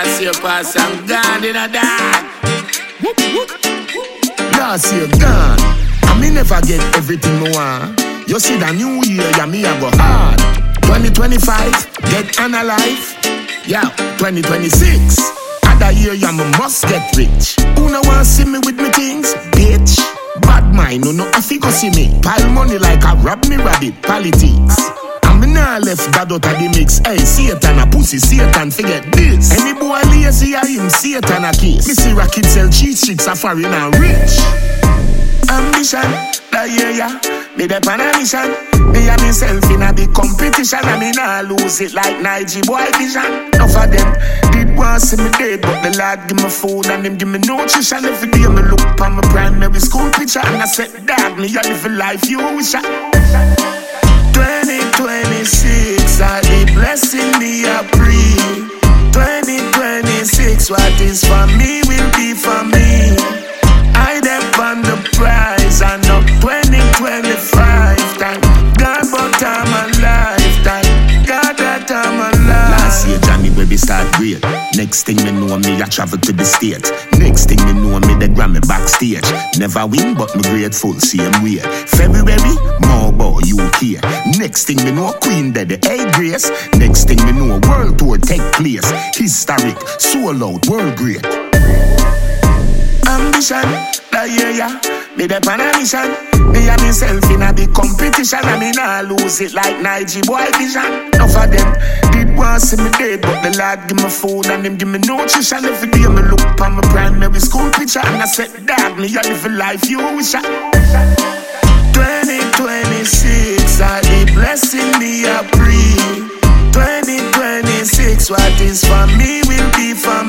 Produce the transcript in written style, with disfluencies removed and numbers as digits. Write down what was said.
last year pass and gone in a dark. Last year gone, and me never get everything me want. You see the new year, yeah, me I go hard. 2025, get analyzed. Yeah, 2026, other year, yeah, me must get rich. Who no want see me with me things, bitch? Bad mind, no have to go see me. Pile money like a rob me rabbit, politics. And me nah left God out of the mix. Hey, Satan a pussy, Satan forget this. Any boy lazy, I him Satan a kiss. Me see rocket sell cheat sheets, a foreign and rich. Ambition, the year, yeah. Me the pan a mission. Me and myself in a big competition. And me nah lose it like Nige boy vision. Enough of them did want see me dead, but the Lord give me food and them give me nutrition. Every day me look on my primary school picture, and I said, dog, me a live a life you wish I. 2026, I the blessing me a pre. 2026, what is for me will be for me. I depend on the prize, and now 2025, thank God, but I'm alive, thank God that I'm alive. Last year, Johnny baby start great. Next thing me know, me I travel to the States. Next thing me know, me the Grammy backstage. Never win, but me grateful, same way. February, more about UK. Next thing me know, Queen Daddy, hey Grace. Next thing me know, world tour take place. Historic, sold out, world great. Ambition, the year, yeah. Me the pan a mission. Me and myself in a big competition, and me nah lose it like Nige boy vision. Enough of them did want see me dead, but the Lord give me food and them give me nutrition. Every day me look on my primary school picture, and I said, dog, me a live a life you wish I. 2026, I the blessing me a pre. 2026, what is for me will be for